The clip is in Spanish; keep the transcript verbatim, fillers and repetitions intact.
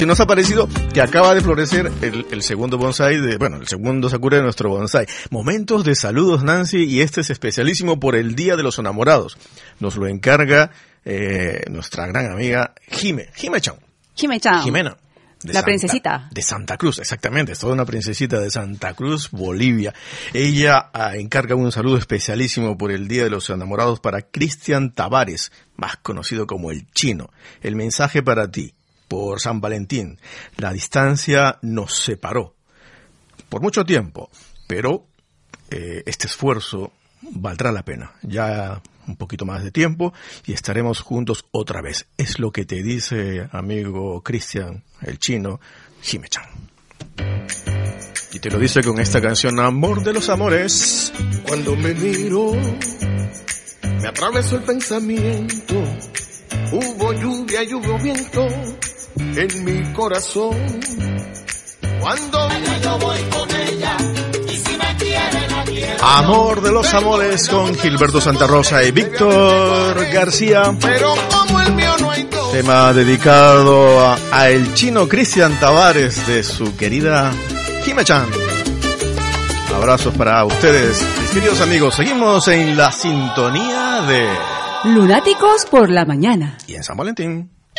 que nos ha parecido que acaba de florecer el, el segundo bonsai de, bueno, el segundo sakura de nuestro bonsai. Momentos de saludos, Nancy, y este es especialísimo por el Día de los Enamorados. Nos lo encarga eh, nuestra gran amiga Jime, Jime-chan. Jime-chan. Jimena. La Santa, princesita. De Santa Cruz, exactamente. Es toda una princesita de Santa Cruz, Bolivia. Ella ah, encarga un saludo especialísimo por el Día de los Enamorados para Cristian Tavares, más conocido como el Chino. El mensaje para ti. Por San Valentín, la distancia nos separó por mucho tiempo, pero eh, este esfuerzo valdrá la pena. Ya un poquito más de tiempo y estaremos juntos otra vez. Es lo que te dice, amigo Cristian, el Chino, Jime-chan. Y te lo dice con esta canción, Amor de los Amores. Cuando me miro, me atravesó el pensamiento. Hubo lluvia y hubo viento en mi corazón. Cuando yo voy con ella y si me quiere la quiero. Amor de los Amores con Gilberto Santa Rosa y Víctor García. Pero como el mío no hay dos. Tema dedicado a, a el Chino Cristian Tavares de su querida Jime-chan. Abrazos para ustedes, mis queridos amigos. Seguimos en la sintonía de Lunáticos por la mañana. Y en San Valentín.